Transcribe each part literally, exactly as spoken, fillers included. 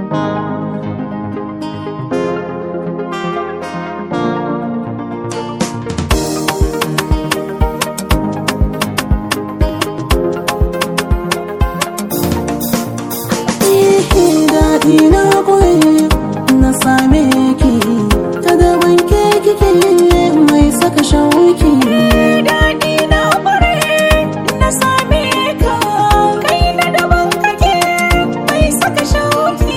Ina koyi na same ki ta daban ke kike mai saka shauki. Daɗi na ƙware na same ka kai na daban kake mai saka shauki.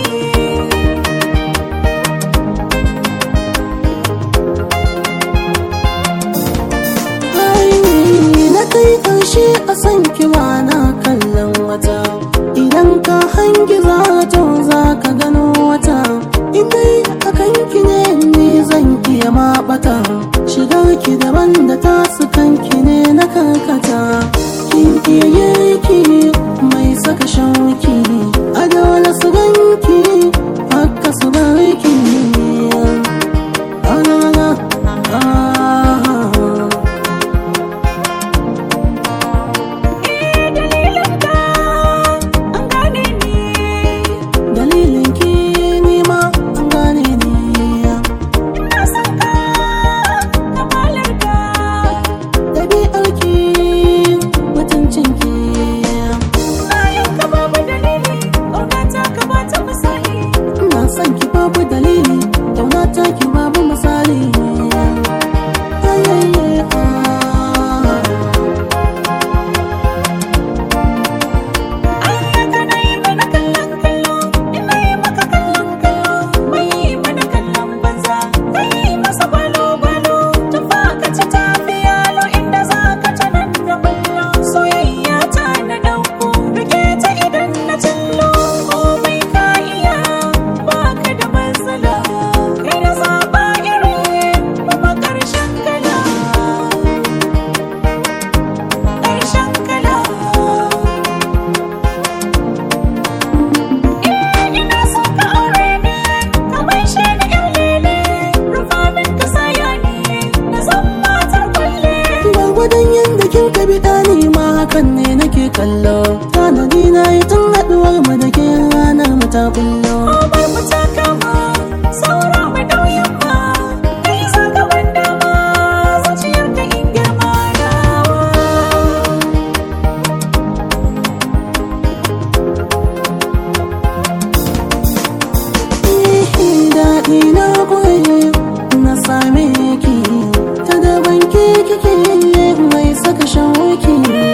Na kai ƙarshe a san ki ba na kallon wata, idan ka hangi zato za ka gano wata. Indai a kanki ne ni zan iya maɓata, shigar ki daban da tasu kanki ne na karkata. Kin iya girki mai saka shauki, a dole su ganki haka su barki. San ki babu dalili, ƙaunata ki babu misali. Bidani ma hakan ne nake kallo, tanadi na yi tun haɗuwar mu da ke ranar mu ta bullo. Komai mu ta kama saura mai nauyin ma, kai za ka wanda ma zuciyar ka in girma nawa. Daɗi na koyi na same ki ta daban ke kike mai saka shauki.